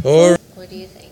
Or What do you think?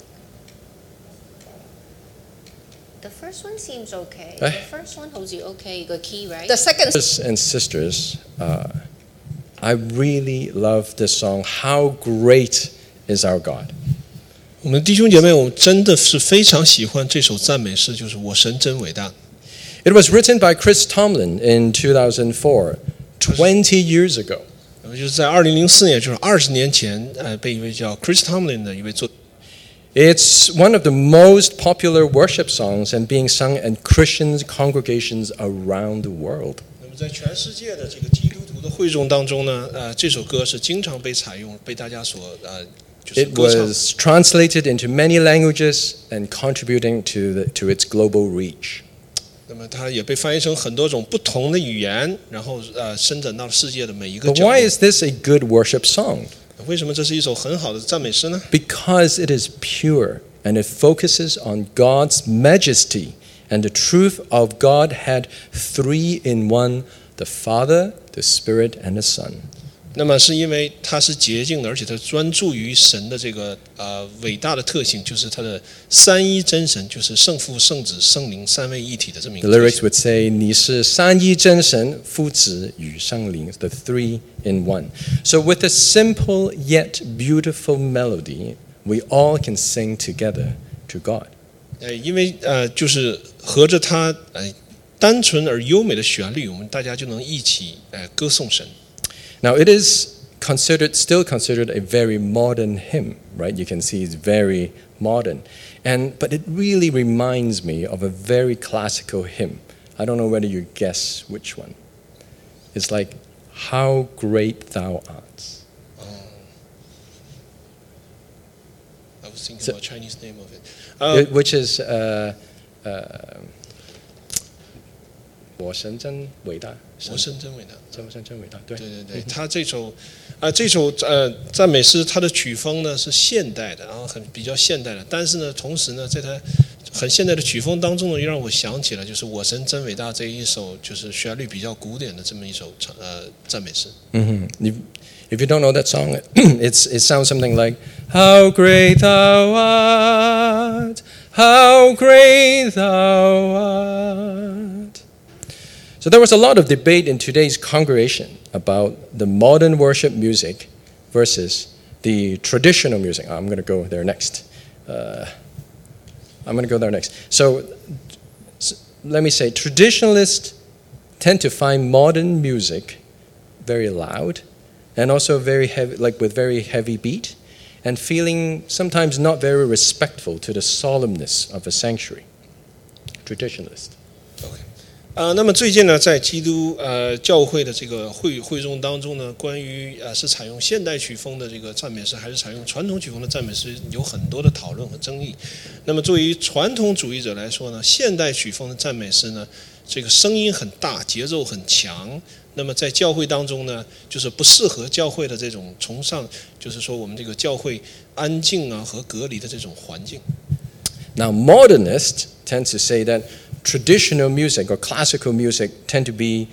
The first one seems okay. Eh? The first one holds you okay. You got key, right? The second brothers and sisters, I really love this song. How great is our God? 我们弟兄姐妹，我们真的是非常喜欢这首赞美诗，就是我神真伟大。 It was written by Chris Tomlin in 2004, 20 years ago. 就是在2004年，就是20年前，被一位叫 Chris Tomlin 的一位作。 It's one of the most popular worship songs and being sung in Christian congregations around the world. 那么在全世界的这个基督徒的会众当中呢，这首歌是经常被采用，被大家所就是 It 歌唱。 was translated into many languages and contributing to its global reach. 那么它也被翻译成很多种不同的语言，然后伸展到世界的每一个 But 角落。 why is this a good worship song? 为什么这是一首很好的赞美诗呢？ Because it is pure and it focuses on God's majesty and the truth of Godhead, three in one, the Father, the Spirit, and the Son. 那么是因为它是洁净的，而且它专注于神的这个伟大的特性，就是它的三一真神，就是圣父、圣子、圣灵三位一体的这么一 The 个特 lyrics 性。 would say, 你是三一真神，父子与圣灵, the three in one. So with a simple yet beautiful melody, we all can sing together to God. 因为就是合着它单纯而优美的旋律，我们大家就能一起歌颂神。 Now it is still considered a very modern hymn, right? You can see it's very modern. But it really reminds me of a very classical hymn. I don't know whether you guess which one. It's like, How Great Thou Art. I was thinking about Chinese name of it. Which is 我神真伟大， 我神真伟大。 真伟大，对。 对对对，他这首赞美诗，它的曲风呢是现代的，然后比较现代的，但是呢，同时呢，在它很现代的曲风当中呢，又让我想起了就是我神真伟大这一首就是旋律比较古典的这么一首赞美诗。 If you don't know that song, it sounds something like, How great thou art, how great thou art. So there was a lot of debate in today's congregation about the modern worship music versus the traditional music. I'm going to go there next. So let me say, traditionalists tend to find modern music very loud and also very heavy, like with very heavy beat, and feeling sometimes not very respectful to the solemnness of a sanctuary. Traditionalist. 那么最近呢，在基督教会的这个会众当中呢，关于是采用现代曲风的这个赞美诗，还是采用传统曲风的赞美诗，有很多的讨论和争议。那么作为传统主义者来说呢，现代曲风的赞美诗呢，这个声音很大，节奏很强。那么在教会当中呢，就是不适合教会的这种崇尚，就是说我们这个教会安静啊和隔离的这种环境。 Now modernists tend to say that traditional music or classical music tend to be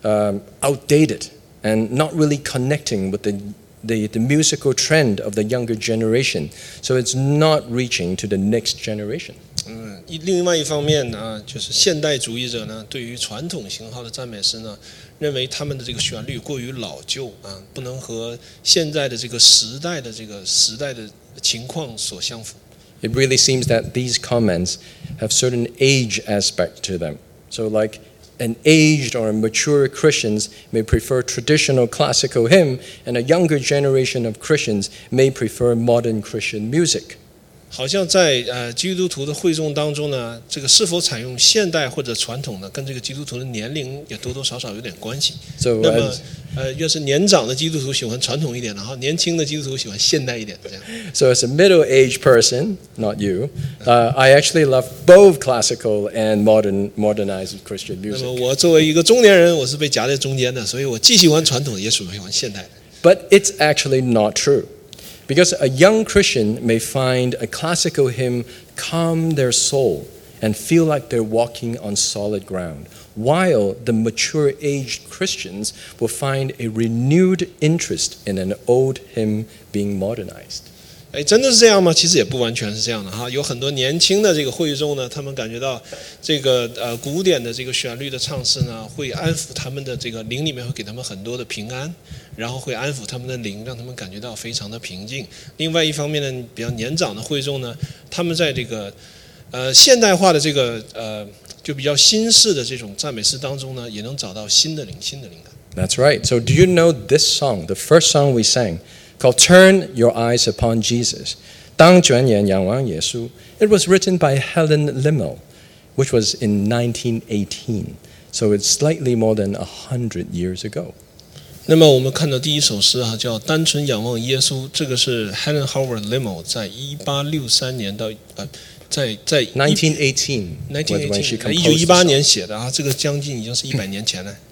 outdated and not really connecting with the musical trend of the younger generation. So it's not reaching to the next generation. 另外一方面呢，就是现代主义者呢，对于传统型号的赞美诗呢，认为他们的这个旋律过于老旧啊，不能和现在的这个时代的情况所相符。 It really seems that these comments have certain age aspect to them. So like an aged or mature Christians may prefer traditional classical hymn, and a younger generation of Christians may prefer modern Christian music. 好像在基督徒的会众当中呢，这个是否采用现代或者传统呢，跟这个基督徒的年龄也多多少少有点关系。 So 那么越是年长的基督徒喜欢传统一点，然后年轻的基督徒喜欢现代一点，这样。 So as a middle-aged person, not you, I actually love both classical and modernized Christian 那 music. 么我作为一个中年人，我是被夹在中间的，所以我既喜欢传统，也喜欢现代。 But it's actually not true. Because a young Christian may find a classical hymn calm their soul and feel like they're walking on solid ground, while the mature-aged Christians will find a renewed interest in an old hymn being modernized. 真的是这样吗？其实也不完全是这样的哈。有很多年轻的这个会众呢，他们感觉到这个古典的这个旋律的唱诗呢，会安抚他们的这个灵里面，会给他们很多的平安，然后会安抚他们的灵，让他们感觉到非常的平静。另外一方面呢，比较年长的会众呢，他们在这个现代化的这个就比较新式的这种赞美诗当中呢，也能找到新的灵感。 That's right. So do you know this song, the first song we sang, called Turn Your Eyes Upon Jesus? 当转眼仰望耶稣. It was written by Helen Limmel, which was in 1918. So it's slightly more than 100 years ago. 那么我们看到第一首诗叫《单纯仰望耶稣》，这个是 Helen Howard Limmel 在1863年到在 1918 was when she composed 1918年写的啊，这个将近已经是100年前了。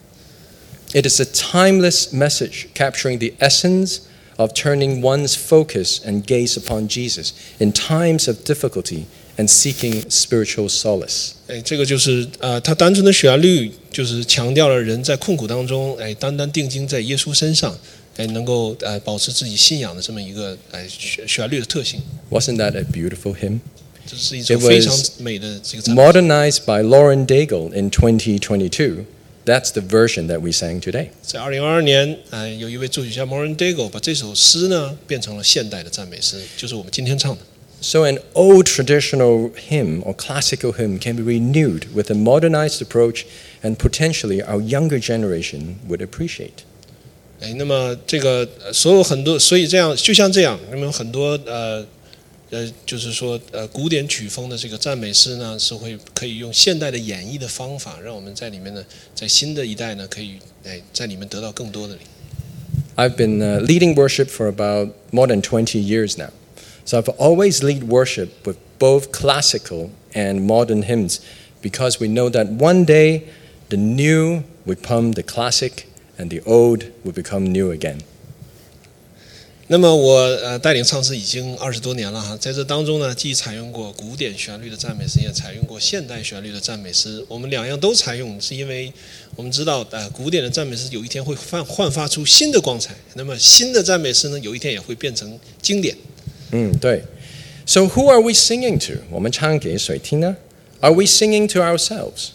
It is a timeless message capturing the essence of turning one's focus and gaze upon Jesus in times of difficulty and seeking spiritual solace. 这个就是它单纯的旋律就是强调了人在困苦当中，单单定睛在耶稣身上，能够保持自己信仰的这么一个旋律的特性。 Wasn't that a beautiful hymn? 这是一首非常美的这个赞美。 Modernized by Lauren Daigle in 2022. That's the version that we sang today. 在2022年，有一位作曲家 Lauren Daigle 把这首诗呢变成了现代的赞美诗，就是我们今天唱的。 So an old traditional hymn or classical hymn can be renewed with a modernized approach, and potentially our younger generation would appreciate. 那么这个所以这样就像这样，那么很多就是说古典曲风的这个赞美诗呢，是可以用现代的演绎的方法，让我们在里面呢，在新的一代呢，可以在里面得到更多的灵。 I've been leading worship for about more than 20 years now. So I've always led worship with both classical and modern hymns because we know that one day the new would become the classic and the old would become new again. 那么我带领唱诗已经20多年了哈，在这当中呢，既采用过古典旋律的赞美诗，也采用过现代旋律的赞美诗。我们两样都采用，是因为我们知道古典的赞美诗有一天会焕发出新的光彩，那么新的赞美诗呢，有一天也会变成经典。 对。So who are we singing to? 我们唱给谁听呢? Are we singing to ourselves?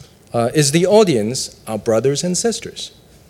Is the audience our brothers and sisters?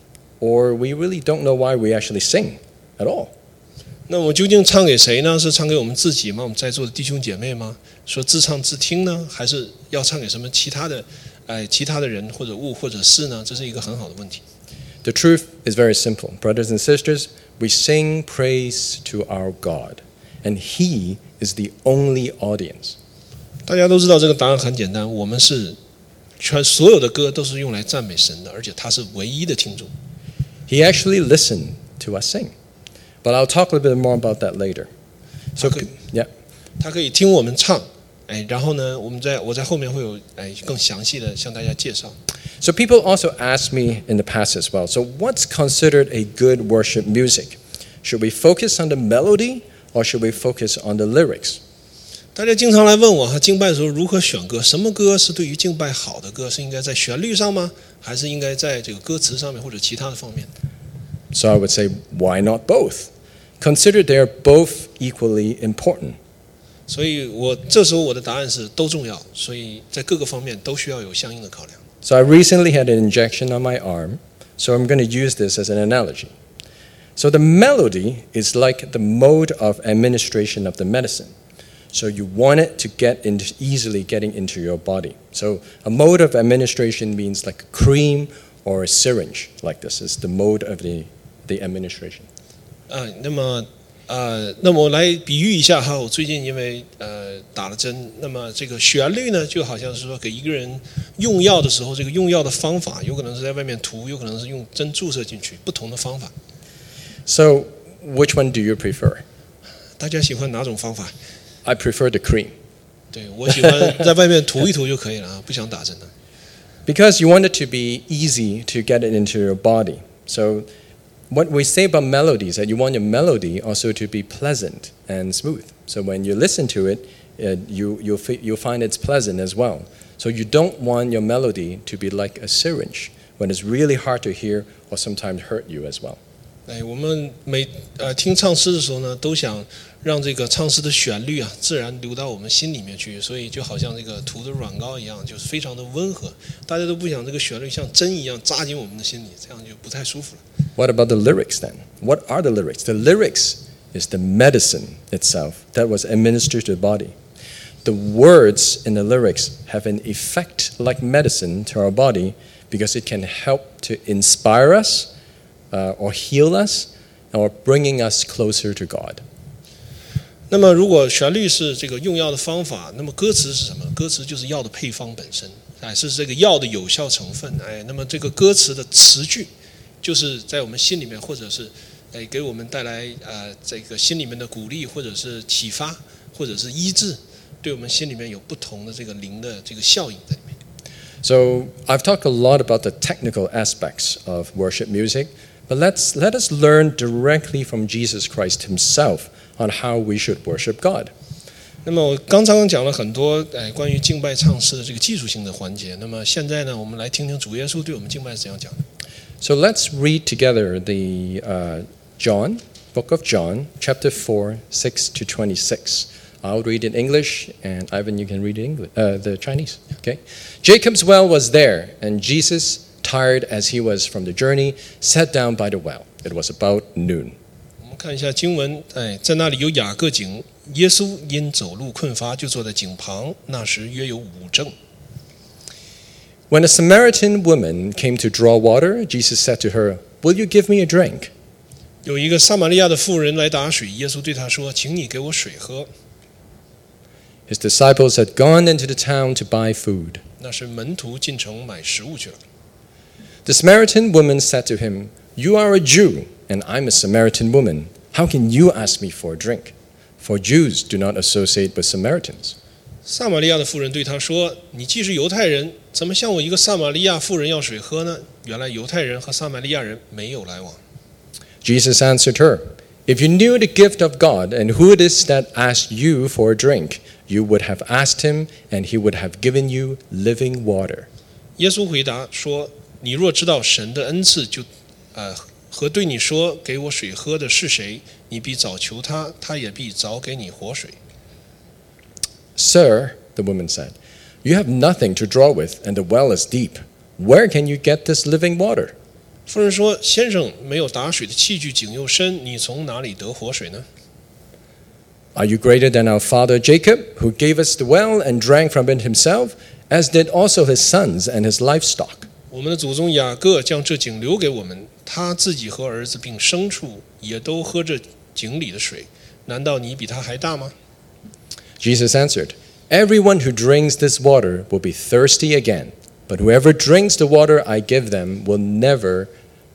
Or we really don't know why we actually sing at all? 那我们究竟唱给谁呢？是唱给我们自己吗？我们在座的弟兄姐妹吗？说自唱自听呢，还是要唱给什么其他的人或者物或者事呢？这是一个很好的问题。 The truth is very simple. Brothers and sisters, we sing praise to our God, and He is the only audience. 大家都知道这个答案很简单，我们是所有的歌都是用来赞美神的，而且他是唯一的听众。 He actually listened to us sing. But I'll talk a little bit more about that later. So, yeah. 他可以听我们唱，然后呢，我在后面会有更详细的向大家介绍。 So people also ask me in the past as well. So what's considered a good worship music? Should we focus on the melody or should we focus on the lyrics? 大家经常来问我敬拜的时候如何选歌，什么歌是对于敬拜好的歌？是应该在旋律上吗？还是应该在这个歌词上面或者其他的方面？ So I would say, why not both? Consider they're both equally important. 所以这时候我的答案是都重要，所以在各个方面都需要有相应的考量。 So I recently had an injection on my arm, so I'm going to use this as an analogy. So the melody is like the mode of administration of the medicine. So you want it to easily getting into your body. So a mode of administration means like a cream or a syringe, like this is the mode of the administration. 那么我来比喻一下哈，我最近因为打了针，那么这个旋律呢，就好像是说给一个人用药的时候，这个用药的方法有可能是在外面涂，有可能是用针注射进去，不同的方法。 So which one do you prefer? 大家喜欢哪种方法？ I prefer the cream. 对，我喜欢在外面涂一涂就可以了啊，不想打针的。 Because you want it to be easy to get it into your body. So what we say about melody is that you want your melody also to be pleasant and smooth. So when you listen to it, you'll find it's pleasant as well. So you don't want your melody to be like a syringe when it's really hard to hear or sometimes hurt you as well. 我们听唱诗的时候呢，都想让这个唱诗的旋律啊，自然流到我们心里面去，所以就好像这个涂的软膏一样，就是非常的温和。大家都不想这个旋律像针一样扎进我们的心里，这样就不太舒服了。 What about the lyrics then? What are the lyrics? The lyrics is the medicine itself that was administered to the body. The words in the lyrics have an effect like medicine to our body because it can help to inspire us or heal us or bringing us closer to God. 那么如果旋律是这个用药的方法，那么歌词是什么？歌词就是药的配方本身，是这个药的有效成分。那么这个歌词的词句，就是在我们心里面，或者是给我们带来这个心里面的鼓励，或者是启发，或者是医治，对我们心里面有不同的这个灵的这个效应在里面。 So I've talked a lot about the technical aspects of worship music, but let us learn directly from Jesus Christ himself on how we should worship God. 那么我刚讲了很多关于敬拜唱诗的这个技术性的环节。那么现在呢，我们来听听主耶稣对我们敬拜是怎样讲的。 So let's read together the book of John, chapter 4, 6 to 26. I'll read in English, and Ivan, you can read the Chinese. Okay. Jacob's well was there, and Jesus, tired as he was from the journey, sat down by the well. It was about noon. 我们看一下经文，在那里有雅各井，耶稣因走路困乏，就坐在井旁。那时约有5正。 When a Samaritan woman came to draw water, Jesus said to her, "Will you give me a drink?" 有一个撒玛利亚的妇人来打水，耶稣对她说：“请你给我水喝。” His disciples had gone into the town to buy food. 那是门徒进城买食物去了。 The Samaritan woman said to him, "You are a Jew, and I'm a Samaritan woman. How can you ask me for a drink? For Jews do not associate with Samaritans." 撒玛利亚的妇人对他说：“你既是犹太人，怎么向我一个撒玛利亚妇人要水喝呢？原来犹太人和撒玛利亚人没有来往。” Jesus answered her, "If you knew the gift of God and who it is that asked you for a drink, you would have asked him, and he would have given you living water." 耶稣回答说：“你若知道神的恩赐，和对你说给我水喝的是谁，你必早求他，他也必早给你活水。” "Sir," the woman said, "you have nothing to draw with, and the well is deep. Where can you get this living water?" 妇人说：“先生，没有打水的器具，井又深，你从哪里得活水呢？” "Are you greater than our father Jacob, who gave us the well and drank from it himself, as did also his sons and his livestock?" 我们的祖宗雅各将这井留给我们，他自己和儿子并牲畜也都喝这井里的水，难道你比他还大吗？ Jesus answered, "Everyone who drinks this water will be thirsty again, but whoever drinks the water I give them will never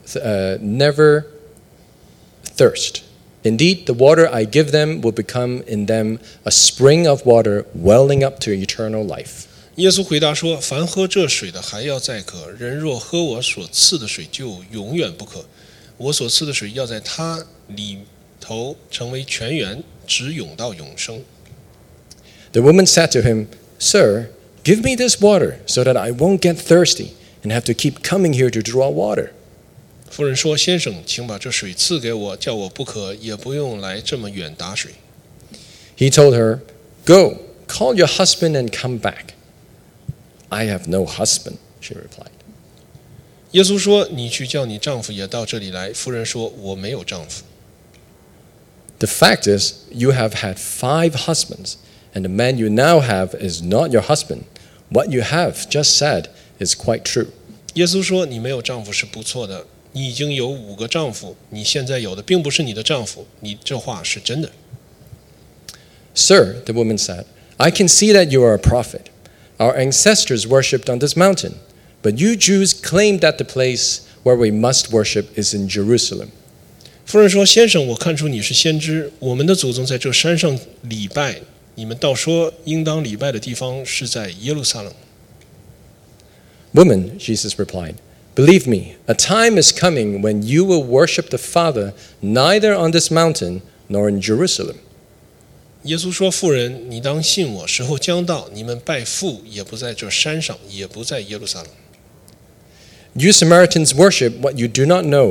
thirst. Indeed, the water I give them will become in them a spring of water welling up to eternal life." 耶稣回答说：“凡喝这水的还要再渴，人若喝我所赐的水，就永远不渴。我所赐的水要在他里头成为泉源，直涌到永生。” The woman said to him, "Sir, give me this water so that I won't get thirsty and have to keep coming here to draw water." 妇人说：“先生，请把这水赐给我，叫我不渴，也不用来这么远打水。” He told her, "Go, call your husband and come back." "I have no husband," she replied. 耶稣说：“你去叫你丈夫也到这里来。”妇人说：“我没有丈夫。” The fact is, you have had 5 husbands, and the man you now have is not your husband. What you have just said is quite true. 耶稣说：“你没有丈夫是不错的，你已经有5个丈夫，你现在有的并不是你的丈夫，你这话是真的。” "Sir," the woman said, "I can see that you are a prophet. Our ancestors worshipped on this mountain, but you Jews claim that the place where we must worship is in Jerusalem." 妇人说：“先生，我看出你是先知，我们的祖宗在这山上礼拜，你们倒说应当礼拜的地方是在耶路撒冷。” "Woman," Jesus replied, "believe me, a time is coming when you will worship the Father neither on this mountain nor in Jerusalem." 耶稣说：“妇人，你当信我，时候将到，你们拜父也不在这山上，也不在耶路撒冷。” "You Samaritans worship what you do not know.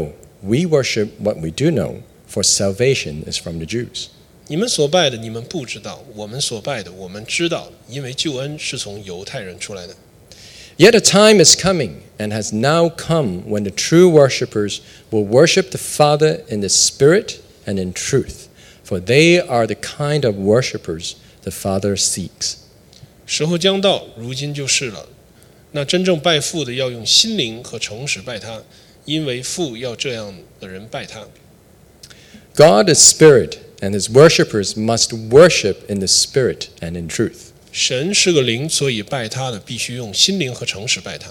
We worship what we do know, for salvation is from the Jews. 你们所拜的，你们不知道；我们所拜的，我们知道，因为救恩是从犹太人出来的。 Yet a time is coming, and has now come, when the true worshippers will worship the Father in the Spirit and in truth, for they are the kind of worshippers the Father seeks. 时候将到，如今就是了。那真正拜父的，要用心灵和诚实拜他，因为父要这样的人拜他。 God is Spirit, and his worshippers must worship in the Spirit and in truth. 神是个灵，所以拜他的必须用心灵和诚实拜他。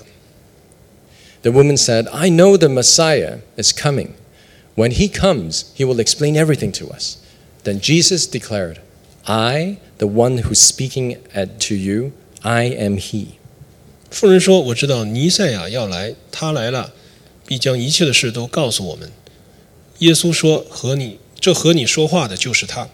The woman said, I know the Messiah is coming. When he comes, he will explain everything to us. Then Jesus declared, I, the one who's speaking to you, I am he. 妇人说：“我知道弥赛亚要来，他来了，必将一切的事都告诉我们。”耶稣说：“和你说话的就是他。”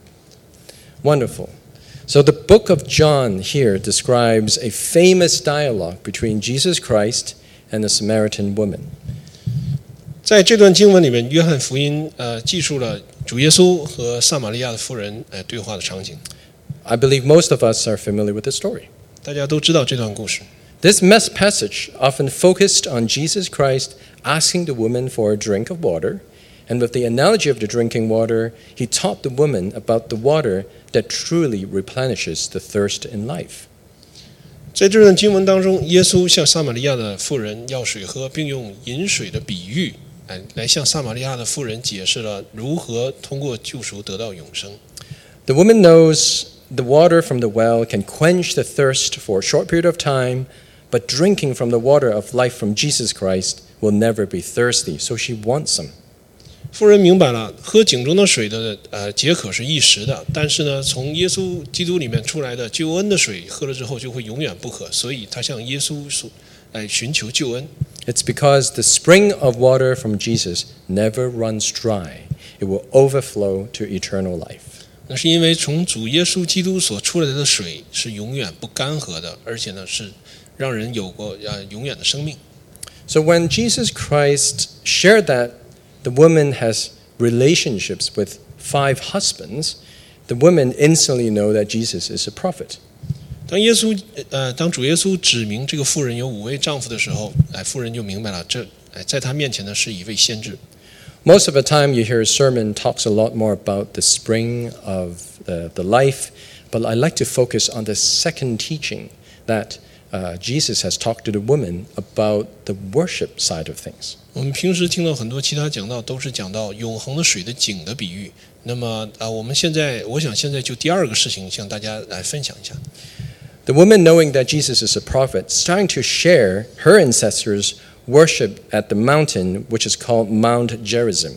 Wonderful. So the book of John here describes a famous dialogue between Jesus Christ and the Samaritan woman. 在这段经文里面，约翰福音记述了主耶稣和撒玛利亚的妇人对话的场景。 I believe most of us are familiar with the story. 大家都知道这段故事。 This passage often focused on Jesus Christ asking the woman for a drink of water, and with the analogy of the drinking water, he taught the woman about the water that truly replenishes the thirst in life. 在这段经文当中，耶稣向撒玛利亚的妇人要水喝，并用饮水的比喻，来向撒玛利亚的妇人解释了如何通过救赎得到永生。 The woman knows the water from the well can quench the thirst for a short period of time, but drinking from the water of life from Jesus Christ will never be thirsty, so she wants some. 妇人明白了，喝井中的水的解渴是一时的，但是呢，从耶稣基督里面出来的救恩的水，喝了之后就会永远不渴，所以她向耶稣寻求救恩。 It's because the spring of water from Jesus never runs dry. It will overflow to eternal life. 那是因为从主耶稣基督所出来的水是永远不干涸的，而且呢是让人有过永远的生命。 So when Jesus Christ shared that the woman has relationships with 5 husbands, the women instantly know that Jesus is a prophet. 当主耶稣指明这个妇人有5位丈夫的时候，妇人就明白了，在他面前呢是一位先知。 Most of the time you hear a sermon talks a lot more about the spring of the life, but I like to focus on the second teaching that Jesus has talked to the woman about the worship side of things. 我们平时听到很多其他讲道都是讲到永恒的水的井的比喻。那么我想现在就第二个事情向大家来分享一下。 The woman, knowing that Jesus is a prophet, starting to share her ancestors' worship at the mountain, which is called Mount Gerizim.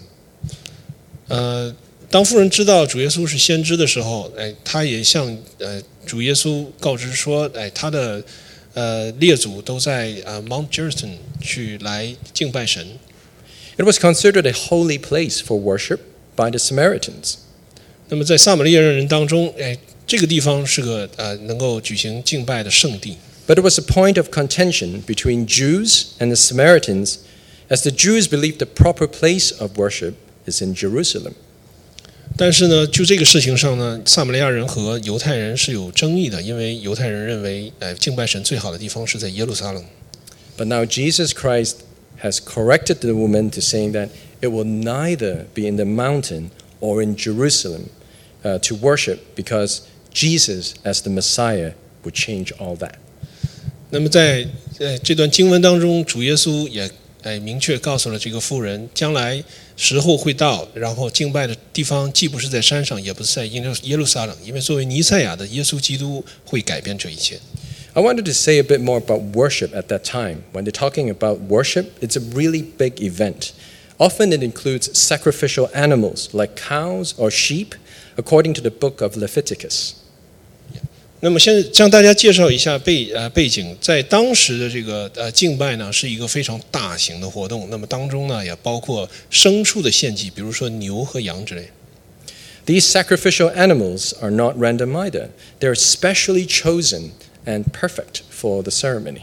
当妇人知道主耶稣是先知的时候，她也向主耶稣告知说，她的列祖都在Mount Gerizim 去来敬拜神。 It was considered a holy place for worship by the Samaritans. 那么在撒玛利亚人当中，这个地方是个能够举行敬拜的圣地。 But it was a point of contention between Jews and the Samaritans, as the Jews believed the proper place of worship is in Jerusalem. 但是呢，就这个事情上呢，撒玛利亚人和犹太人是有争议的，因为犹太人认为，敬拜神最好的地方是在耶路撒冷。 But now Jesus Christ has corrected the woman to saying that it will neither be in the mountain or in Jerusalem to worship, because Jesus, as the Messiah, would change all that. 那么在这段经文当中，主耶稣也明确告诉了这个妇人，将来时候会到，然后敬拜的地方既不是在山上，也不是在耶路撒冷，因为作为弥赛亚的耶稣基督会改变这一切。 I wanted to say a bit more about worship at that time. When they're talking about worship, it's a really big event. Often it includes sacrificial animals like cows or sheep, according to the book of Leviticus. 那么先向大家介绍一下背景，在当时的这个敬拜呢，是一个非常大型的活动。那么当中呢，也包括牲畜的献祭，比如说牛和羊之类。 These sacrificial animals are not random either. They're specially chosen and perfect for the ceremony.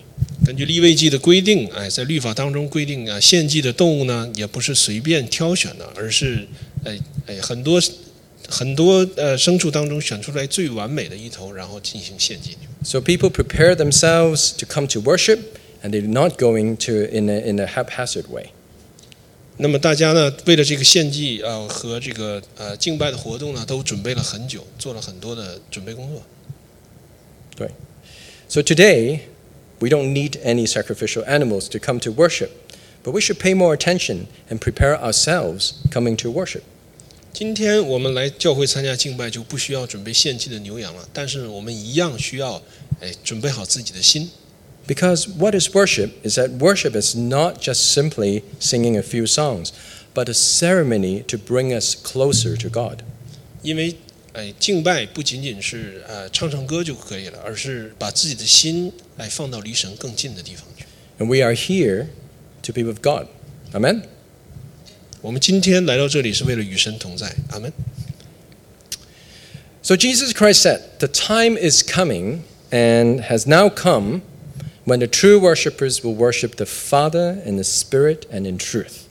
根据利未记的规定，在律法当中规定献祭的动物呢，也不是随便挑选的，而是很多牲畜当中选出来最完美的一头，然后进行献祭。 So people prepare themselves to come to worship, and they're not going to in a haphazard way. 那么大家呢，为了这个献祭和这个敬拜的活动呢，都准备了很久，做了很多的准备工作。 对。So today, we don't need any sacrificial animals to come to worship, but we should pay more attention and prepare ourselves coming to worship. 今天我们来教会参加敬拜，就不需要准备献祭的牛羊了，但是我们一样需要准备好自己的心。 Because what is worship is that worship is not just simply singing a few songs, but a ceremony to bring us closer to God. 因为敬拜不仅仅是唱唱歌就可以了，而是把自己的心放到离神更近的地方去。 And we are here to be with God. Amen? 我们今天来到这里是为了与神同在。阿们。 So Jesus Christ said, the time is coming and has now come when the true worshipers will worship the Father in the Spirit and in truth.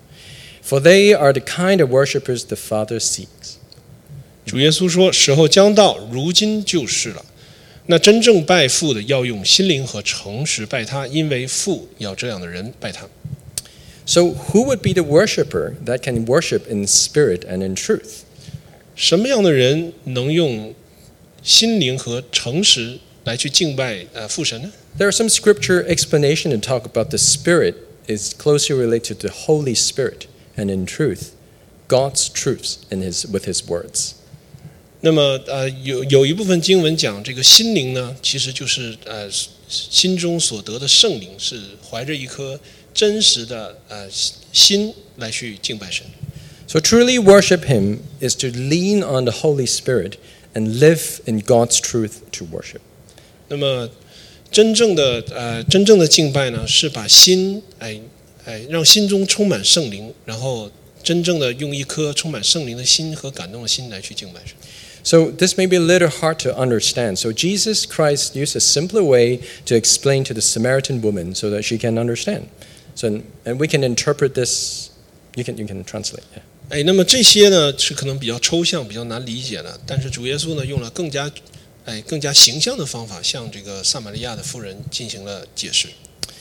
For they are the kind of worshipers the Father seeks. 主耶稣说：“时候将到，如今就是了。那真正拜父的，要用心灵和诚实拜他，因为父要这样的人拜他。” So who would be the worshiper that can worship in spirit and in truth? 什么样的人能用心灵和诚实来去敬拜父神呢？ There are some scripture explanation to talk about the Spirit is closely related to the Holy Spirit, and in truth, God's truths with His words. 那么有一部分经文讲这个心灵呢，其实就是心中所得的圣灵，是怀着一颗真实的心来去敬拜神。 So truly worship Him is to lean on the Holy Spirit and live in God's truth to worship. 那么真正的敬拜呢，是把心让心中充满圣灵，然后真正的用一颗充满圣灵的心和感动的心来去敬拜神。 So this may be a little hard to understand. So Jesus Christ used a simpler way to explain to the Samaritan woman so that she can understand. So and we can interpret this. You can translate. Yeah. 那么这些呢是可能比较抽象、比较难理解的，但是主耶稣呢用了更加形象的方法，向这个撒玛利亚的妇人进行了解释。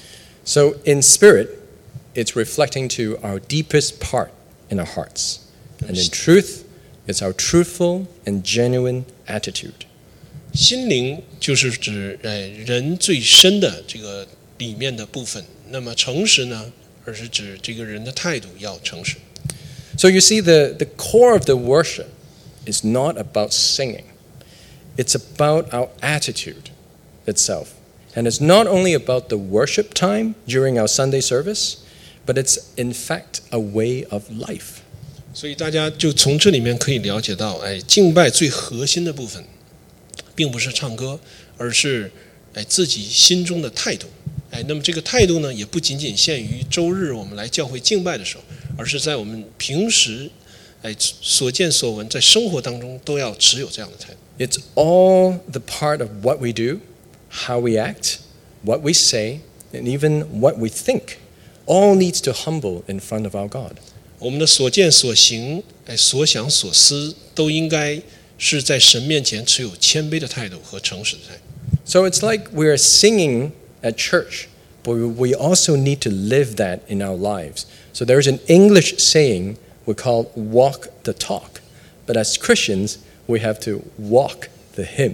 So in spirit, it's reflecting to our deepest part in our hearts, and in truth, it's our truthful and genuine attitude. 心灵就是指人最深的这个里面的部分，那么诚实呢，而是指这个人的态度要诚实。 So you see, the core of the worship is not about singing. It's about our attitude itself. And it's not only about the worship time during our Sunday service, but it's in fact a way of life. 所以大家就从这里面可以了解到，敬拜最核心的部分，并不是唱歌，而是自己心中的态度。那么这个态度呢，也不仅仅限于周日我们来教会敬拜的时候，而是在我们平时所见所闻，在生活当中都要持有这样的态度。 It's all the part of what we do, how we act, what we say, and even what we think, all needs to humble in front of our God. 我们的所见所行，所想所思，都应该是在神面前持有谦卑的态度和诚实的态度。 So it's like we're singing at church, but we also need to live that in our lives. So there's an English saying we call walk the talk, but as Christians, we have to walk the hymn.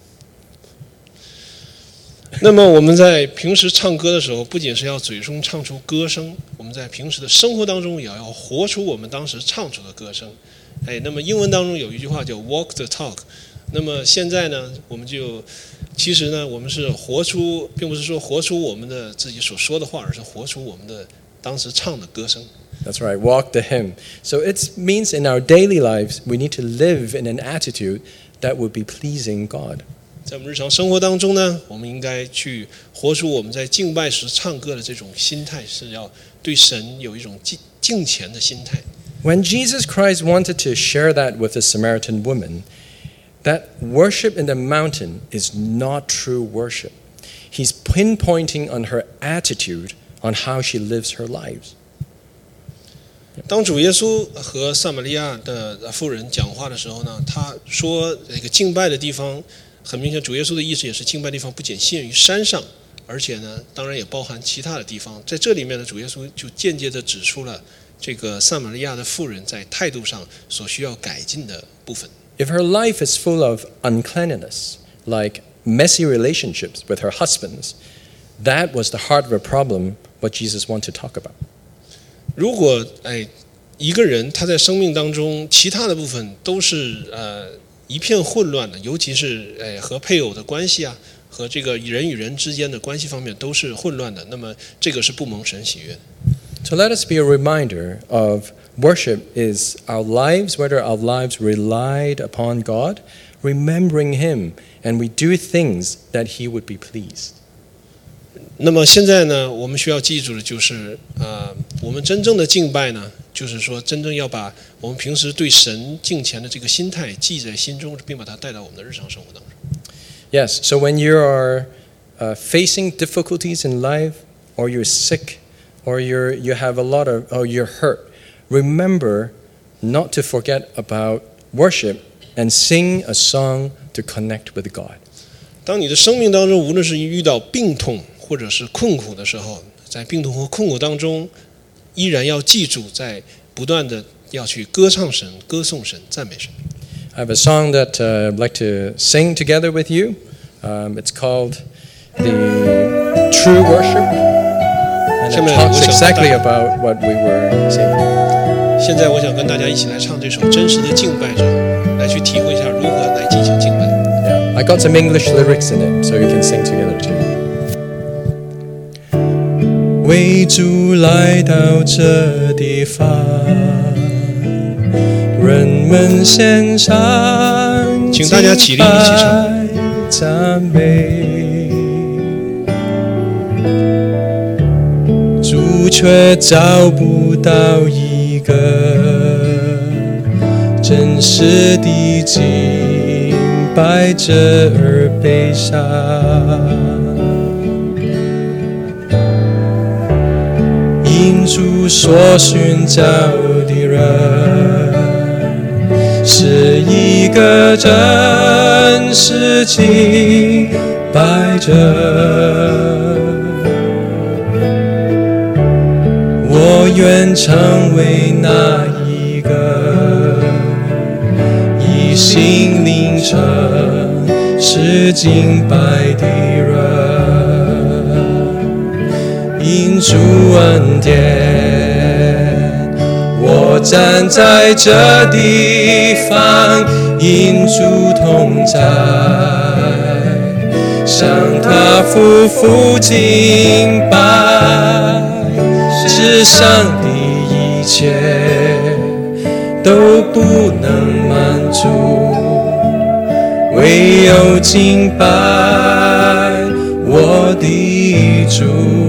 那么我们在平时唱歌的时候，不仅是要嘴中唱出歌声，我们在平时的生活当中也要活出我们当时唱出的歌声。那么英文当中有一句话叫 walk the talk。那么现在呢，我们就其实呢，我们是活出，并不是说活出我们的自己所说的话，而是活出我们的当时唱的歌声。 That's right, walk the hymn. So it means in our daily lives, we need to live in an attitude that would be pleasing God. 在我们日常生活当中呢，我们应该去活出我们在敬拜时唱歌的这种心态，是要对神有一种敬虔的心态。 When Jesus Christ wanted to share that with the Samaritan woman, that worship in the mountain is not true worship. He's pinpointing on her attitude on how she lives her lives. 当主耶稣和撒玛利亚的妇人讲话的时候呢，他说这个敬拜的地方，很明显主耶稣的意思也是敬拜地方不仅限于山上，而且呢当然也包含其他的地方。在这里面呢，主耶稣就间接地指出了这个撒玛利亚的妇人在态度上所需要改进的部分。 If her life is full of uncleanliness, like messy relationships with her husbands, that was the heart of the problem what Jesus wanted to talk about. 如果一个人他在生命当中其他的部分都是一片混乱的，尤其是和配偶的关系啊，和这个人与人之间的关系方面都是混乱的，那么这个是不蒙神喜悦的。 So let us be a reminder of worship is our lives, whether our lives relied upon God, remembering Him, and we do things that He would be pleased. 那么现在呢，我们需要记住的就是我们真正的敬拜呢，就是说真正要把我们平时对神敬虔的这个心态记在心中，并把它带到我们的日常生活当中。 Yes, so when you are facing difficulties in life, or you're sick, or you have a lot of, or you're hurt, remember not to forget about worship and sing a song to connect with God. 当你的生命当中，无论是遇到病痛或者是困苦的时候，在病痛和困苦当中，依然要记住，在不断的要去歌唱神、歌颂神、赞美神。 I have a song that I'd like to sing together with you. It's called The True Worship, and it talks exactly about what we were saying. 现在我想跟大家一起来唱这首《真实的敬拜者》，来去体会一下如何来进行敬拜。 Yeah, I got some English lyrics in it, so you can sing together too. 为主来到这地方，人们献上请大家起立一起唱赞美，主却找不到一个真实的敬拜者而悲伤。因主所寻找的人，是一个真实敬拜者。我愿成为那一个以心灵诚实敬拜的人。因主恩典，我站在这地方，因主同在，向他夫妇敬拜，世上的一切都不能满足，唯有敬拜我的主。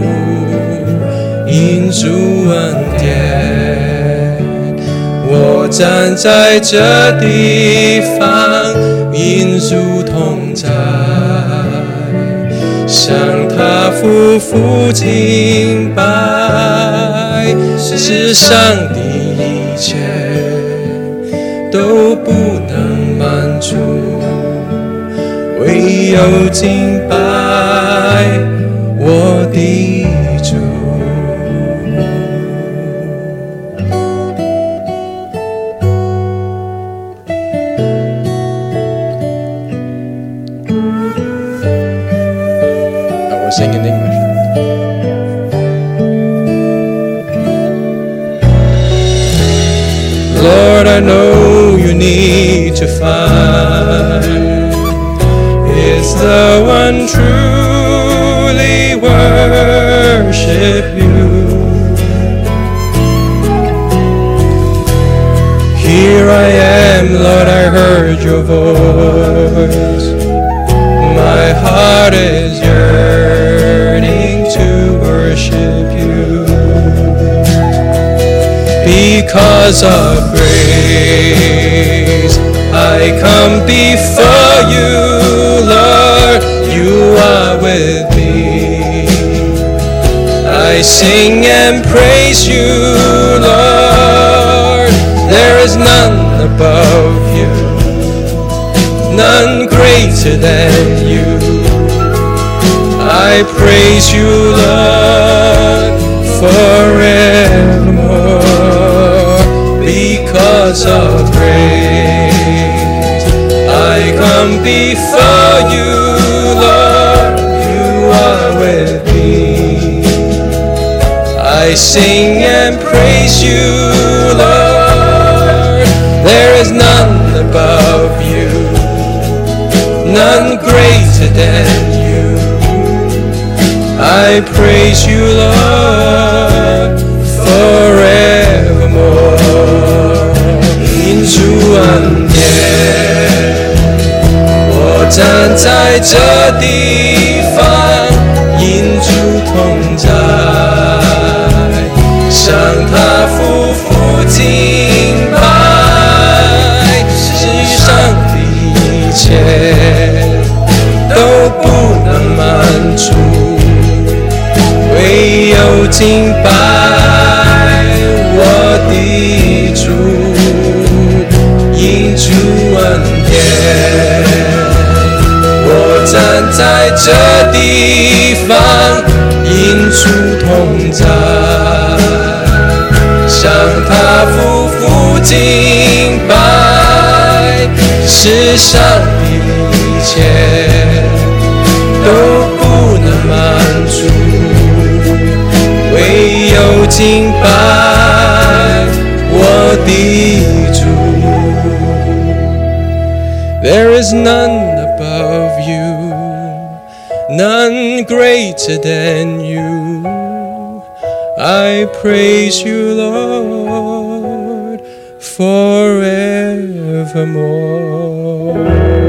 因主恩典，我站在这地方，因主同在，向他夫妇敬拜，世上的一切都不能满足，唯有敬拜我的主。Sing in English. Lord, I know you need to find is the one truly worship you. Here I am, Lord, I heard your voice. My heart is yearning to worship you. Because of grace, I come before you, Lord. You are with me. I sing and praise you, Lord. There is none above you, none greater than you. I praise you, Lord, forevermore, because of grace. I come before you, Lord, you are with me. I sing and praise you, Lord. There is none above you, none greater than you. I praise you, Lord, forevermore. 因主恩典，我站在这地方，因主同在，向他夫妇敬拜，世上的一切都不能满足。唯有敬拜我的主，因主恩典，我站在这地方，因主同在，向他夫妇敬拜，世上的一切都不能满足。唯有敬拜我的主。There is none above you, none greater than you. I praise you, Lord, forevermore.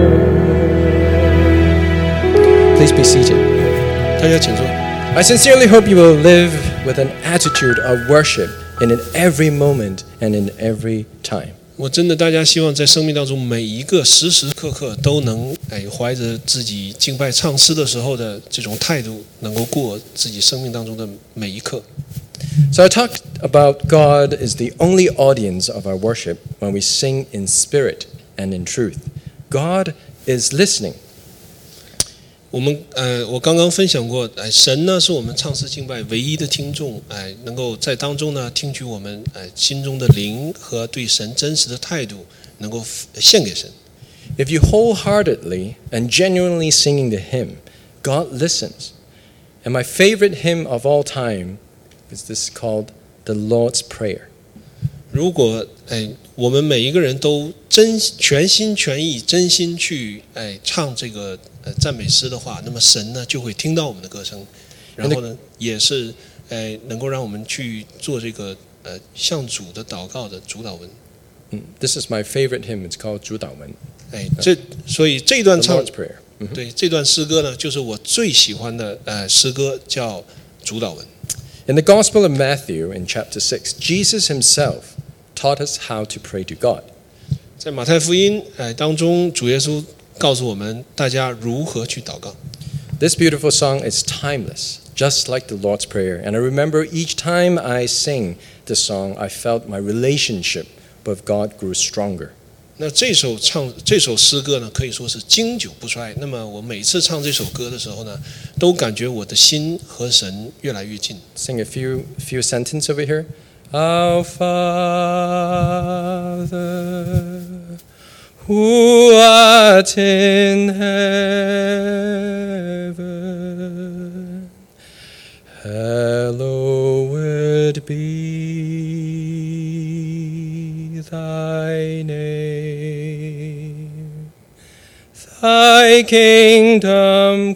Please be seated. 大家请坐。 I sincerely hope you will live with an attitude of worship in every moment and in every time. 我真的，大家希望在生命当中每一个时时刻刻都能怀着自己敬拜唱诗的时候的这种态度，能够过自己生命当中的每一刻。 So I talked about God is the only audience of our worship when we sing in spirit and in truth. God is listening. 我刚刚分享过，神呢是我们唱诗敬拜唯一的听众，能够在当中呢听取我们心中的灵和对神真实的态度，能够献给神。 If you wholeheartedly and genuinely singing the hymn, God listens. And my favorite hymn of all time is this called the Lord's Prayer. 如果我们每一个人都全心全意、真心去唱这个赞美诗的话，那么神呢就会听到我们的歌声，然后呢也是能够让我们去做这个向主的祷告的主祷文。 This is my favorite hymn. It's called 主祷文。 所以这段 The Lord's Prayer. 对这段诗歌呢，就是我最喜欢的诗歌，叫主祷文。 In the Gospel of Matthew, in chapter 6, Jesus himself taught us how to pray to God. 在马太福音当中，主耶稣告诉我们大家如何去祷告。 This beautiful song is timeless, just like the Lord's Prayer. And I remember each time I sing the song, I felt my relationship with God grew stronger. 那这首诗歌呢，可以说是经久不衰。那么我每次唱这首歌的时候呢，都感觉我的心和神越来越近。 Sing a few sentences over here. Our Father, who art in heaven, hallowed be thy name. Thy kingdom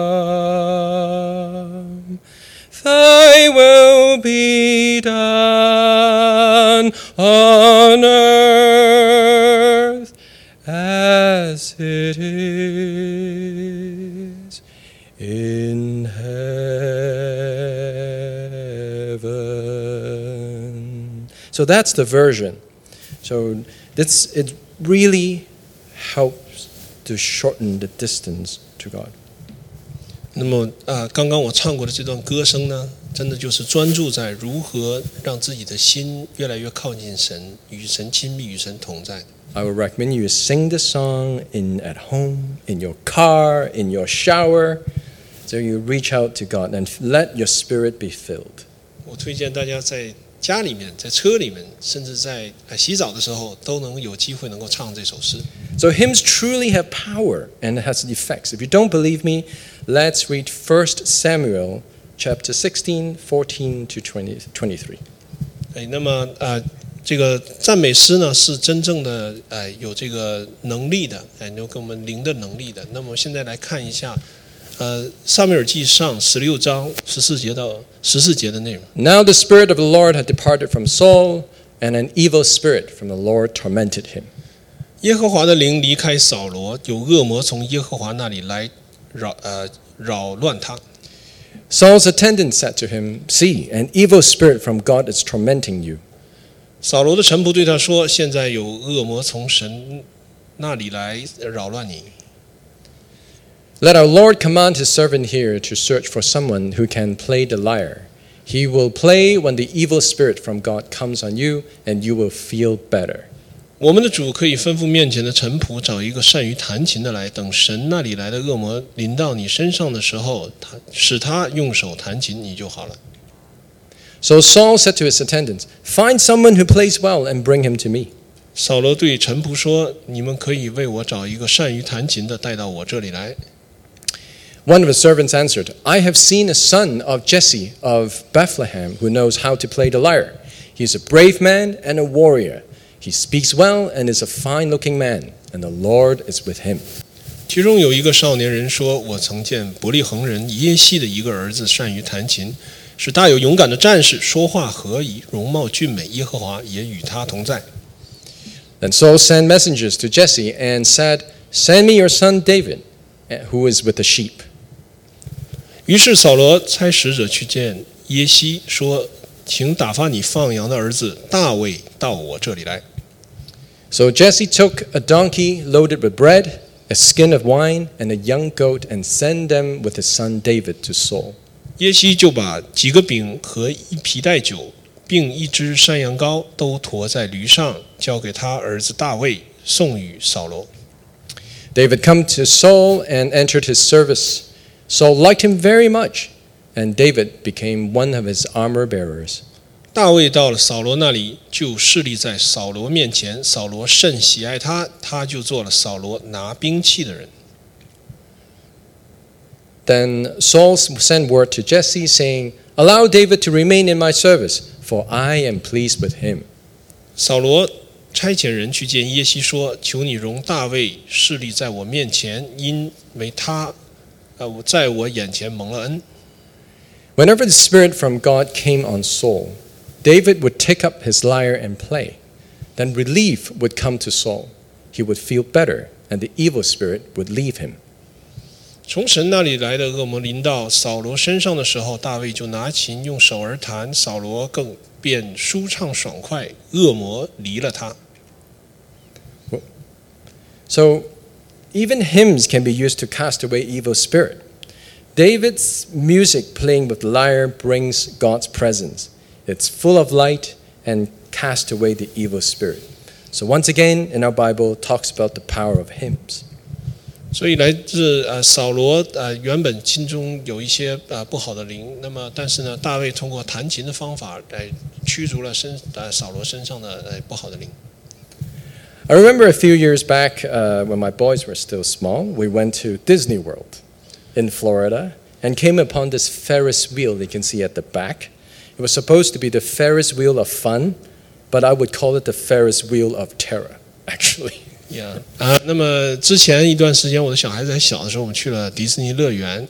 come, thy will be done on earth as it is in heaven. So that's the version. So it really helps to shorten the distance to God. 那么刚刚我唱过的这段歌声呢，真的就是专注在如何让自己的心越来越靠近神，与神亲密，与神同在。 I would recommend you sing this song at home, in your car, in your shower, so you reach out to God and let your spirit be filled. 我推荐大家在家里面、在车里面，甚至在洗澡的时候，都能有机会能够唱这首诗。 So hymns truly have power and it has effects. If you don't believe me, let's read 1 Samuel chapter 16, 14 to 23. 那么这个赞美诗呢，是真正的有这个能力的，有给我们灵的能力的。那么现在来看一下，撒母耳记上16章14节到14节的内容。 Now the Spirit of the Lord had departed from Saul, and an evil spirit from the Lord tormented him. 耶和华的灵离开扫罗，有恶魔从耶和华那里来扰乱他。 Saul's attendant said to him, See, an evil spirit from God is tormenting you. 扫罗的臣仆对他说：“现在有恶魔从神那里来扰乱你。” Let our Lord command his servant here to search for someone who can play the lyre. He will play when the evil spirit from God comes on you, and you will feel better. 我们的主可以吩咐面前的臣仆找一个善于弹琴的来，等神那里来的恶魔临到你身上的时候，使他用手弹琴，你就好了。 So Saul said to his attendants, Find someone who plays well and bring him to me. 扫罗对臣仆说：“你们可以为我找一个善于弹琴的，带到我这里来。” One of his servants answered, I have seen a son of Jesse of Bethlehem who knows how to play the lyre. He is a brave man and a warrior. He speaks well and is a fine-looking man, and the Lord is with him. 其中有一个少年人说：“我曾见伯利恒人耶西的一个儿子善于弹琴，是大有勇敢的战士，说话和宜，容貌俊美。耶和华也与他同在。” Then Saul sent messengers to Jesse and said, Send me your son David, who is with the sheep. 于是扫罗差使者去见耶西，说：“请打发你放羊的儿子大卫到我这里来。” So Jesse took a donkey loaded with bread, a skin of wine, and a young goat, and sent them with his son David to Saul. 耶西就把几个饼和一皮带酒，并一只山羊羔都驮在驴上，交给他儿子大卫，送与扫罗。 David came to Saul and entered his service. Saul liked him very much, and David became one of his armor bearers. 大卫到了扫罗那里，就侍立在扫罗面前。扫罗甚喜爱他，他就做了扫罗拿兵器的人。 Then Saul sent word to Jesse, saying, Allow David to remain in my service, for I am pleased with him. 扫罗差遣人去见耶西说：“求你容大卫侍立在我面前，因为他在我眼前蒙了恩。” Whenever the Spirit from God came on Saul, David would take up his lyre and play. Then relief would come to Saul. He would feel better, and the evil spirit would leave him. 从神那里来的恶魔临到扫罗身上的时候，大卫就拿琴用手儿弹，扫罗更便舒畅爽快，恶魔离了他。 So, even hymns can be used to cast away evil spirit. David's music playing with lyre brings God's presence. It's full of light and casts away the evil spirit. So once again, in our Bible, it talks about the power of hymns. 所以来自扫罗原本心中有一些不好的灵，那么但是呢，大卫通过弹琴的方法来驱逐了扫罗身上的不好的灵。 I remember a few years back when my boys were still small, we went to Disney World in Florida and came upon this Ferris wheel you can see at the back. It was supposed to be the Ferris wheel of fun, but I would call it the Ferris wheel of terror, actually. 那么之前一段时间，我的小孩子还小的时候，我们去了迪士尼乐园，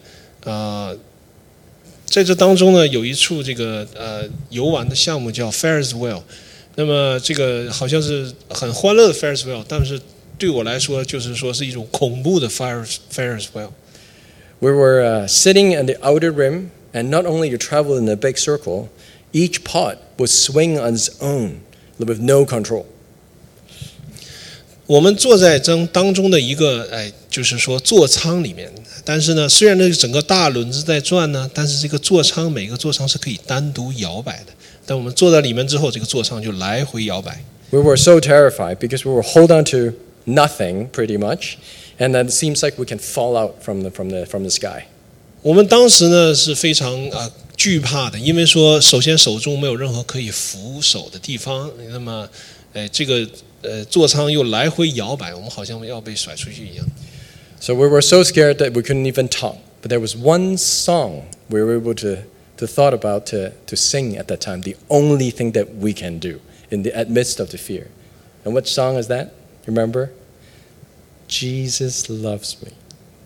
在这当中呢，有一处这个游玩的项目叫 Ferris wheel， 那么这个好像是很欢乐的 Ferris wheel， 但是对我来说，就是说是一种恐怖的 Ferris wheel。 We were sitting in the outer rim, and not only you travel in a big circle, each pod would swing on its own with no control. 我们坐在当中的一个就是说座舱里面。但是呢，虽然这个整个大轮子在转呢，但是这个座舱每个座舱是可以单独摇摆的。但我们坐在里面之后，这个座舱就来回摇摆。 We were so terrified because we were hold on to nothing pretty much, and then it seems like we can fall out from the sky. 我们当时呢是非常惧怕的，因为说首先手中没有任何可以扶手的地方，那么这个座舱又来回摇摆，我们好像要被甩出去一样。 So we were so scared that we couldn't even talk. But there was one song we were able to thought about to sing at that time, the only thing that we can do in the midst of the fear. And what song is that? Remember? Jesus loves me.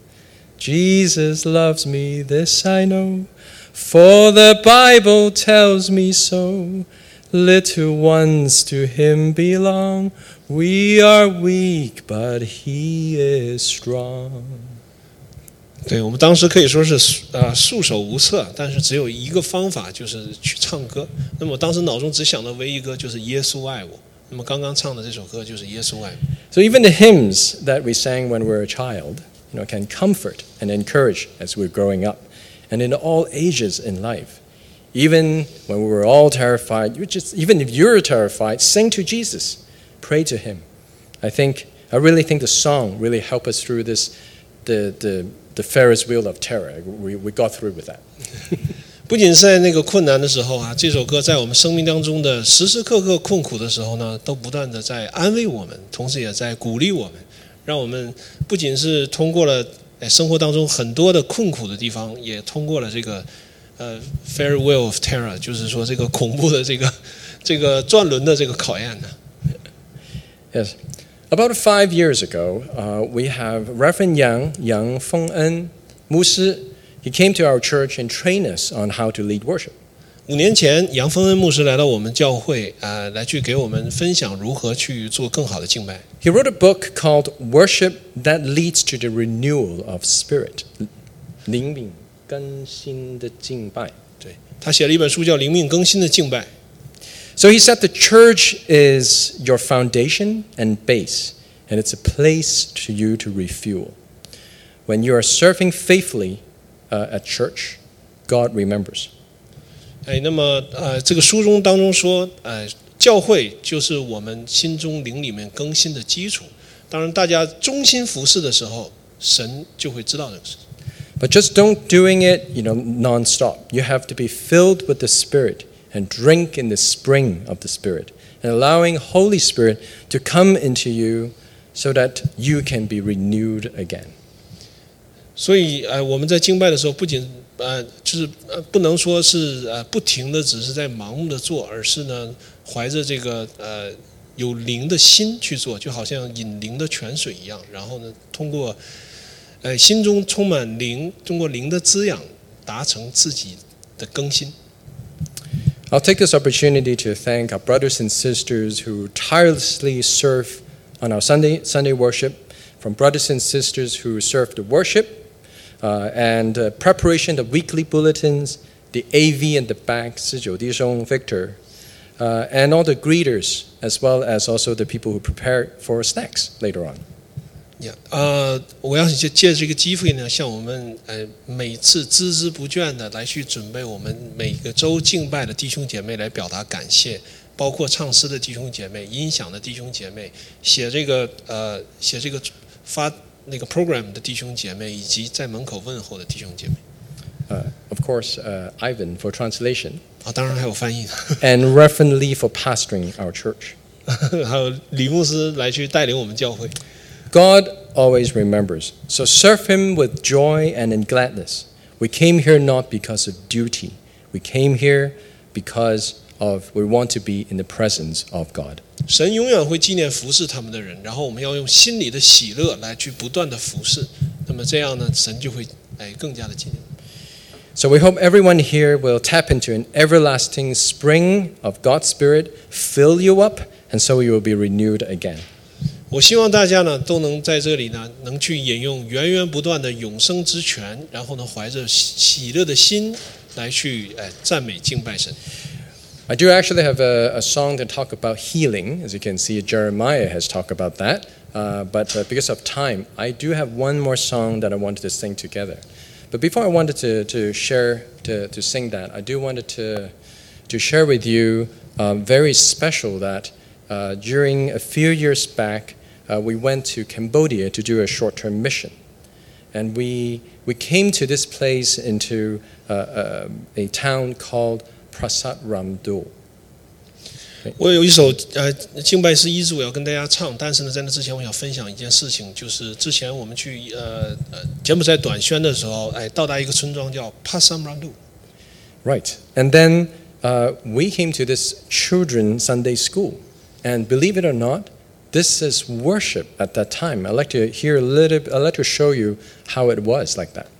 Jesus loves me, this I know, for the Bible tells me so. Little ones to him belong. We are weak, but he is strong. 对，我们当时可以说是束手无策，但是只有一个方法，就是去唱歌。那么我当时脑中只想到唯一一个就是耶稣爱我。那么刚刚唱的这首歌就是耶稣爱我。 So even the hymns that we sang when we were a child, can comfort and encourage as we're growing up, and in all ages in life. Even when we were all terrified, even if you're terrified, sing to Jesus, pray to him. I really think the song really helped us through this, the Ferris wheel of terror. We got through with that. 不仅是在那个困难的时候这首歌在我们生命当中的时时刻刻困苦的时候呢，都不断的在安慰我们，同时也在鼓励我们，让我们不仅是通过了生活当中很多的困苦的地方，也通过了这个Ferris wheel of terror， 就是说这个恐怖的这个转轮的这个考验呢。 Yes. About 5 years ago, we have Reverend Yang Feng-en, 牧师. He came to our church and trained us on how to lead worship. 5年前，杨丰恩牧师来到我们教会来去给我们分享如何去做更好的敬拜。 He wrote a book called Worship That Leads to the Renewal of Spirit. 灵命更新的敬拜。 对，他写了一本书叫《灵命更新的敬拜》。 So he said the church is your foundation and base, and it's a place to you to refuel. When you are serving faithfully at church, God remembers. 那么这个书中当中说，教会就是我们心中灵里面更新的基础。当然，大家忠心服侍的时候，神就会知道这个事。 But just don't doing it, nonstop. You have to be filled with the Spirit and drink in the spring of the Spirit, and allowing Holy Spirit to come into you so that you can be renewed again. 所以我们在敬拜的时候，不仅就是不能说是不停的只是在盲目的做，而是呢怀着这个有灵的心去做，就好像饮灵的泉水一样。然后呢，通过心中充满灵，通过灵的滋养，达成自己的更新。 I'll take this opportunity to thank our brothers and sisters who tirelessly serve on our Sunday worship, from brothers and sisters who serve the worship and preparation of weekly bulletins, the AV in the back, 19弟兄 Victor, and all the greeters, as well as also the people who prepare for snacks later on. 我要借这个机会呢，向我们每次孜孜不倦的来去准备我们每个周敬拜的弟兄姐妹来表达感谢，包括唱诗的弟兄姐妹、音响的弟兄姐妹、写这个发那个 program 的弟兄姐妹，以及在门口问候的弟兄姐妹。 Of course, Ivan for translation. 当然还有翻译的。 And Reverend Lee for pastoring our church. 还有李牧师来去带领我们教会。 God always remembers. So serve him with joy and in gladness. We came here not because of duty. We came here because we want to be in the presence of God. 神永远会纪念服侍他们的人，然后我们要用心里的喜乐来去不断的服侍。那么这样呢，神就会更加的纪念。 So we hope everyone here will tap into an everlasting spring of God's Spirit, fill you up, and so you will be renewed again. 我希望大家呢都能在这里呢能去引用源源不断的永生之泉，然后呢怀着喜乐的心来去赞美敬拜神。 I do actually have a song to talk about healing. As you can see, Jeremiah has talked about that. but because of time, I do have one more song that I wanted to sing together. But before I wanted to sing that, I do wanted to share with you very special that during a few years back, we went to Cambodia to do a short-term mission. And we came to this place into a town called Prasat Ramdo. 我有一首敬拜诗一字我要跟大家唱，但是呢，在那之前我想分享一件事情，就是之前我们去柬埔寨短宣的时候，到达一个村庄叫 Pasam Randu。 Right, and then we came to this children's Sunday school, and believe it or not, this is worship at that time. I'd like to hear a little. I'd like to show you how it was like that.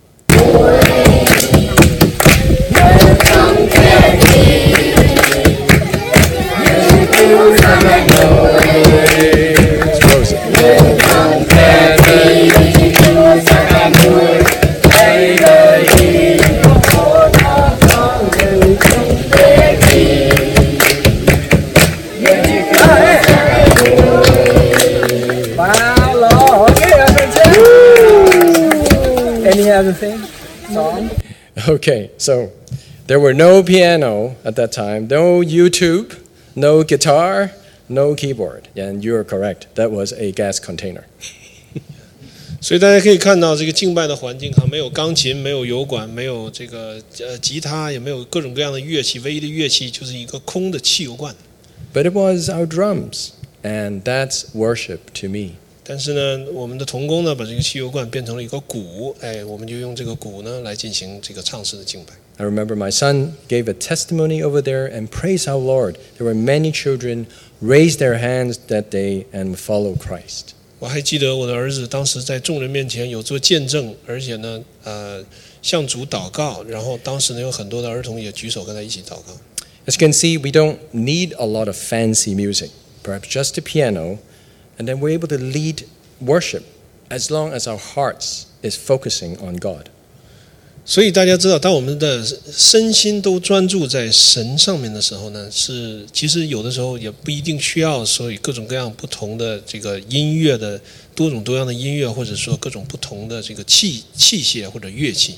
Any other thing? Song? Okay, so there were no piano at that time, no YouTube, no guitar, no keyboard, and you're correct. That was a gas container. 所以大家可以看到这个敬拜的环境没有钢琴，没有油管，没有这个吉他，也没有各种各样的乐器，唯一的乐器就是一个空的汽油罐。 But it was our drums, and that's worship to me. 但是呢，我们的同工呢，把这个汽油罐变成了一个鼓，我们就用这个鼓呢来进行这个唱诗的敬拜。 I remember my son gave a testimony over there, and praise our Lord. There were many children raised their hands that day and followed Christ. 我还记得我的儿子当时在众人面前有做见证，而且呢，向主祷告，然后当时呢有很多的儿童也举手跟他一起祷告。 As you can see, we don't need a lot of fancy music, perhaps just a piano, and then we're able to lead worship as long as our hearts is focusing on God. 所以大家知道，当我们的身心都专注在神上面的时候呢，其实有的时候也不一定需要所以各种各样不同的这个音乐的多种多样的音乐，或者说各种不同的这个器械或者乐器。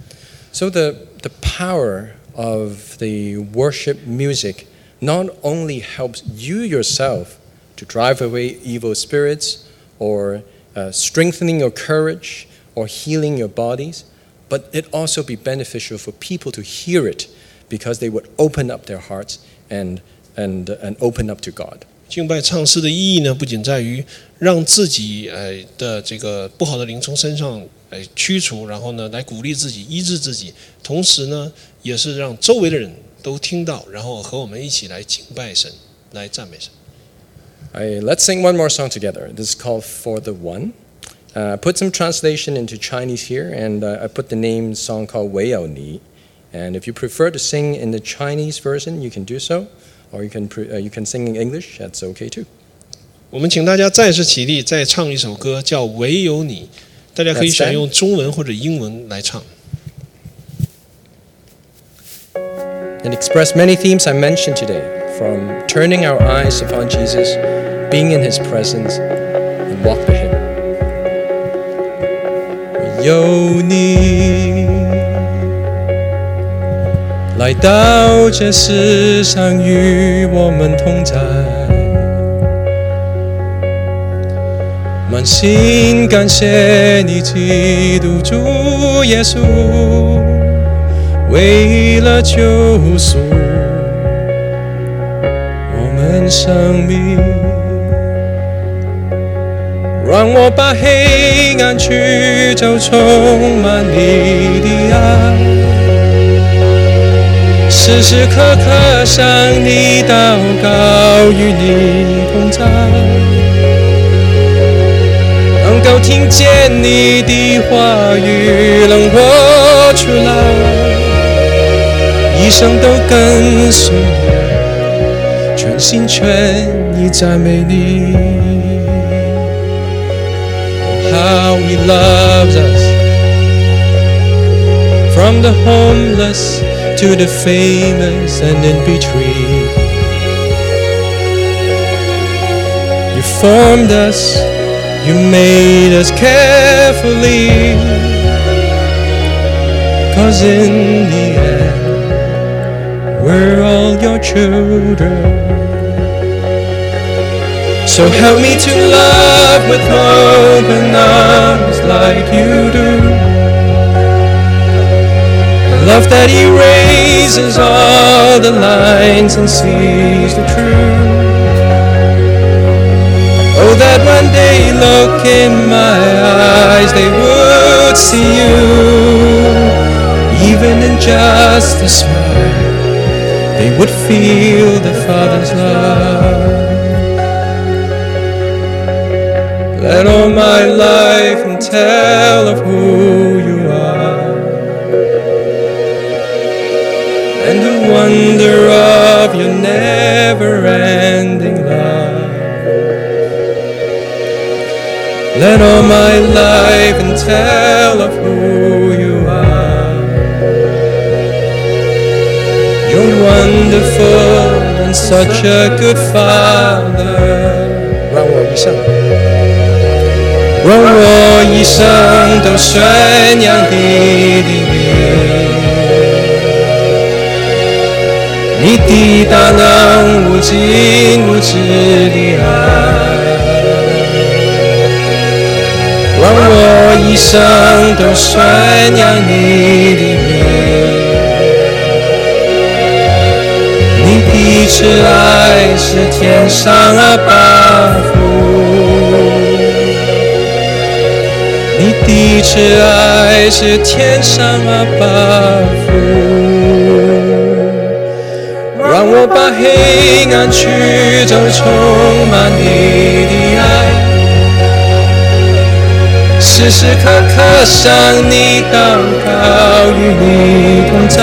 So the power of the worship music not only helps you yourself to drive away evil spirits or strengthening your courage or healing your bodies, but it also be beneficial for people to hear it because they would open up their hearts and open up to God. 敬拜唱诗的意义呢，不仅在于让自己的这个不好的灵从身上驱除，然后呢来鼓励自己、医治自己，同时呢也是让周围的人都听到，然后和我们一起来敬拜神，来赞美神。 Let's sing one more song together. This is called For the One. Put some translation into Chinese here, and I put the name song called 唯有你. And if you prefer to sing in the Chinese version, you can do so, or you can sing in English. That's okay too. 我们请大家再次起立，再唱一首歌，叫《唯有你》。大家可以选用中文或者英文来唱。 And express many themes I mentioned today, from turning our eyes upon Jesus, being in His presence, and walk the hymn. 有你来到这世上与我们同在，满心感谢你基督主耶稣，为了救赎我们生命，让我把黑暗驱走，充满你的爱，时时刻刻向你祷告，与你同在，能够听见你的话语，能活出来，一生都跟随你，全心全意赞美你。How He loves us, from the homeless to the famous and in between. You formed us You made us carefully, 'cause in the end, we're all your children. So help me to love with open arms like you do. Love that erases all the lines and sees the truth. Oh, that one day look in my eyes, they would see you. Even in just a smile, they would feel the Father's love. Let all my life and tell of who you are, and the wonder of your never-ending love. Let all my life and tell of who you are. You're wonderful and such a good Father. 让我一生都宣扬你的名，你的大能无尽无止的爱，让我一生都宣扬你的名，你的慈爱是天上八福，你的慈爱是天上八福，让我把黑暗驱走，充满你的爱，时时刻刻向你祷告，与你同在，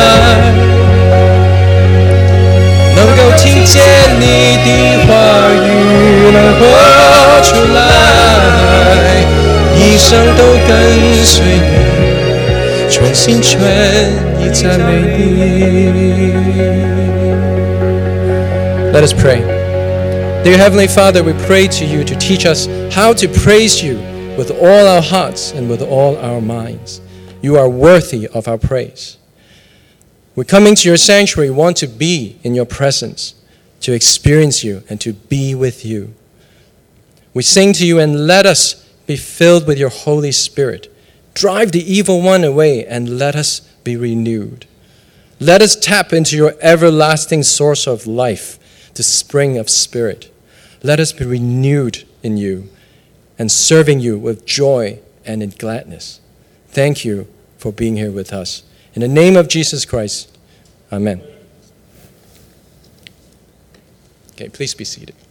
能够听见你的话语，能活出来，一生都跟随你，全心全意赞美你。Let us pray. Dear Heavenly Father, we pray to you to teach us how to praise you with all our hearts and with all our minds. You are worthy of our praise. We come into your sanctuary, want to be in your presence, to experience you and to be with you. We sing to you and let us be filled with your Holy Spirit. Drive the evil one away and let us be renewed. Let us tap into your everlasting source of life, the spring of spirit. Let us be renewed in you and serving you with joy and in gladness. Thank you for being here with us. In the name of Jesus Christ, amen. Okay, please be seated.